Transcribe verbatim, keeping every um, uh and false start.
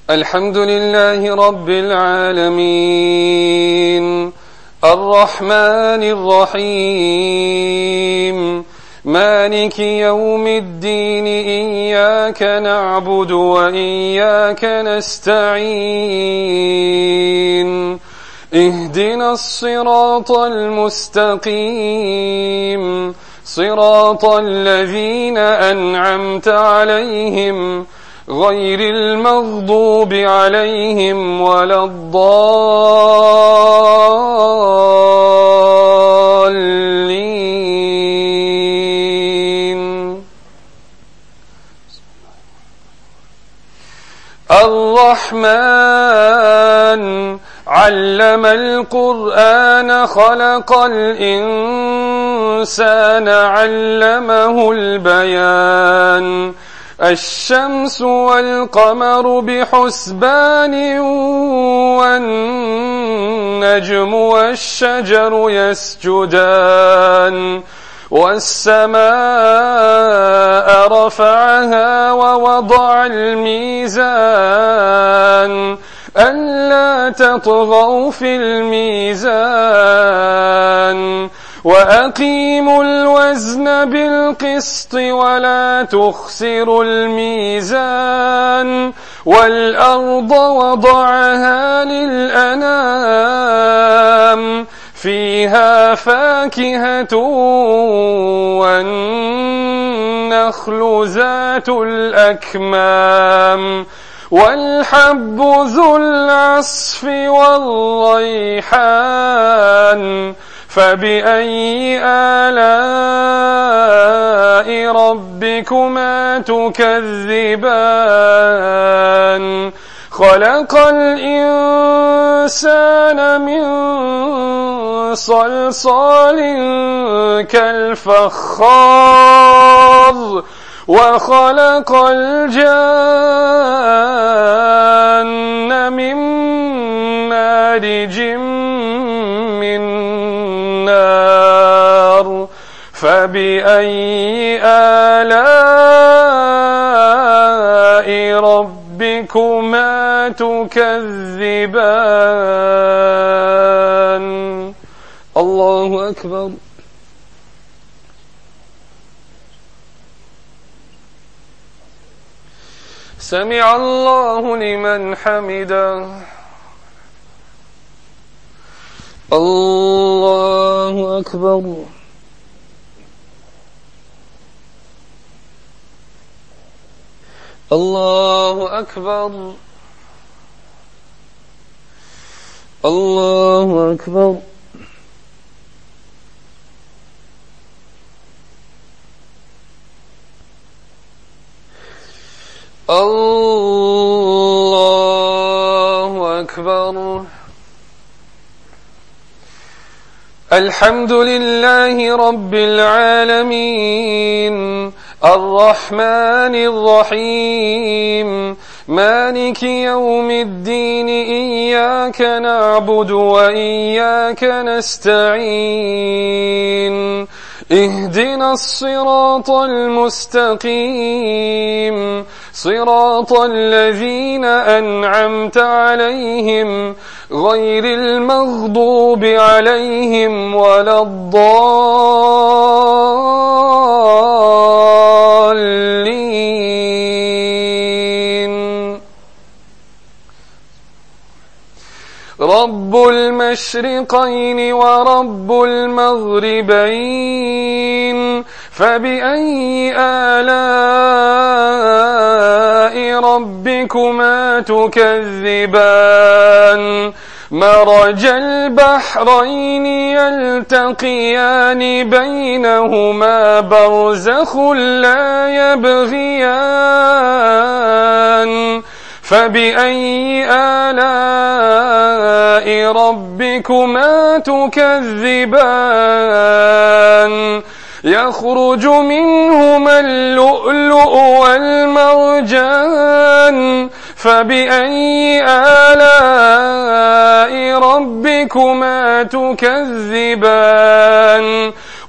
الحمد لله رب العالمين الرحمن الرحيم مالك يوم الدين إياك نعبد وإياك نستعين اهدنا الصراط المستقيم صراط الذين أنعمت عليهم غير المغضوب عليهم ولا الضالين. الرحمن علم القرآن خلق الإنسان علمه البيان الشمس والقمر بحسبان والنجم والشجر يسجدان والسماء رفعها ووضع الميزان ألا تطغوا في الميزان وأقيموا الوزن بالقسط ولا تخسروا الميزان والأرض وضعها للأنام فيها فاكهة والنخل ذات الأكمام والحب ذو العصف والريحان فبأي آلاء ربكما تكذبان خلق الإنسان من صلصال كالفخار وخلق الجان من مارج من نار فبأي آلاء ربكما تكذبان. الله أكبر. سمع الله لمن حمده. الله أكبر. الله أكبر. الله أكبر. الله أكبر. الحمد لله رب العالمين الرحمن الرحيم مالك يوم الدين إياك نعبد وإياك نستعين اهدنا الصراط المستقيم صراط الذين أنعمت عليهم غير المغضوب عليهم ولا الضالين. رب المشرقين ورب المغربين فبأي آلاء ربكما تكذبان مرج البحرين يلتقيان بينهما برزخ لا يبغيان فبأي آلاء ربكما تكذبان يخرج منهما اللؤلؤ والمرجان فبأي آلاء ربكما تكذبان